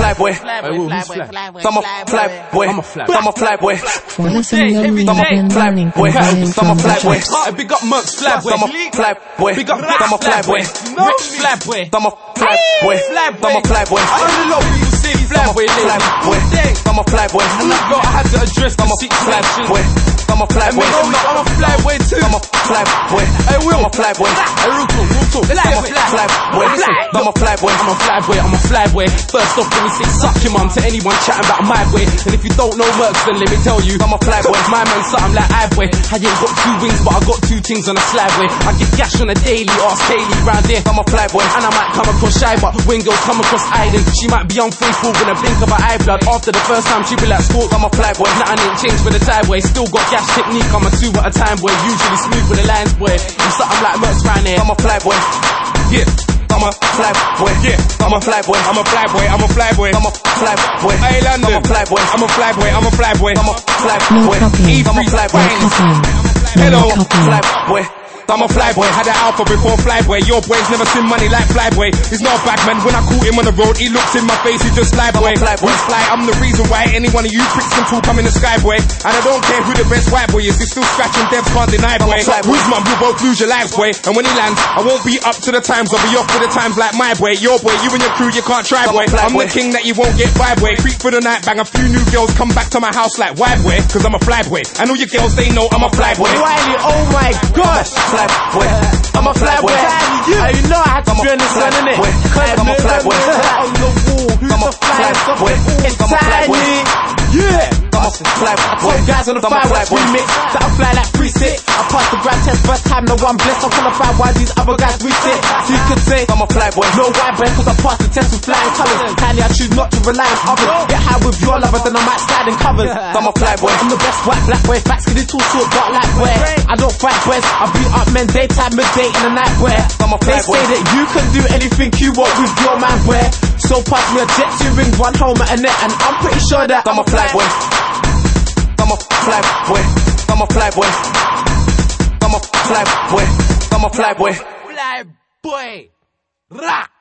fly boy. I'm a fly boy. I'm a fly boy. For the single morning I'm a fly boy. Big up Merc's fly boy. I'm a fly boy. Big up I'm a fly boy. Rick fly boy. I'm a fly boy. I'm a fly boy. I don't know people say fly boy. I'm a fly boy. And I had to address the 6 fly boy. I'm a fly boy. I'm a fly boy too. I'm a fly boy. I will. I'm a fly boy. Real talk. I'm a fly boy. I'm a fly boy. I'm a fly boy. I'm a fly boy. First off, let me say suck your mum to anyone chatting about my boy. And if you don't know Mercs, then let me tell you, I'm a fly boy. My man something like I boy. I ain't got 2 wings, but I got 2 things on a slab boy. I get gash on a daily, ask Kaylee round there. I'm a fly boy. And I might come across shy, but when girls come across Aiden, she might be unfaithful with a blink of her eye blood. After the first time, she be like, sports, I'm a fly boy. Nothing ain't changed for the tie boy. Still got gash technique, I'm a 2 at a time boy. Usually smooth with the lines boy. I'm something like Mercs round there. I'm a fly boy. Yeah. I'm a fly boy. Yeah. I'm a fly boy. I'm a fly boy. I'm a fly boy. I'm a fly boy. Hey London. I'm a fly boy. I'm a fly boy. I'm a fly boy. I'm a fly No boy. copying. I'm a fly boy. Hello. Fly boy. I'm a flyboy, had an alpha before flyboy. Your boy's never seen money like flyboy. He's not a bad man. When I caught him on the road, he looked in my face, he just lied boy. Who's fly? I'm the reason why any one of you pricks can talk. I'm in the sky boy. And I don't care who the best white boy is. He's still scratching, devs can't deny boy. Who's mum? You both lose your lives boy. And when he lands, I won't be up to the times. I'll be off for the times like my boy. Your boy, you and your crew, you can't try boy. I'm the king that you won't get by boy. Creep for the night, bang a few new girls, come back to my house like why boy? Cause I'm a flyboy. And all your girls, they know I'm a flyboy. Wiley, oh my gosh. Fly boy. I'm a fly boy. You know I had to join this one, innit? Cause I'm a fly boy. on the wall, who's the flyest of it all? It's tiny. Yeah. I'm a fly boy. Some guys on the fireworks remix that I fly like 3-6. I passed the grad test first time, no one blessed. I'm qualified while these other guys resit. So you could say I'm a fly boy. no white boy cause I passed the test with flying colours. Tiny, I choose not to rely on others. Get high with your lover, then I might slide in covers. I'm a fly boy. I'm the best white black boy. Fat skinny tall short dark like boy. I don't fight boys. I beat up men daytime, midday in the night boy. I'm a They fly boy. say that you can do anything you want with your man boy. So pass me a jet, 2 rings, 1 helmet and net. And I'm pretty sure that I'm a fly boy. I'm a fly boy. I'm a fly boy. I'm a fly boy. I'm a fly boy. Fly boy. Ra.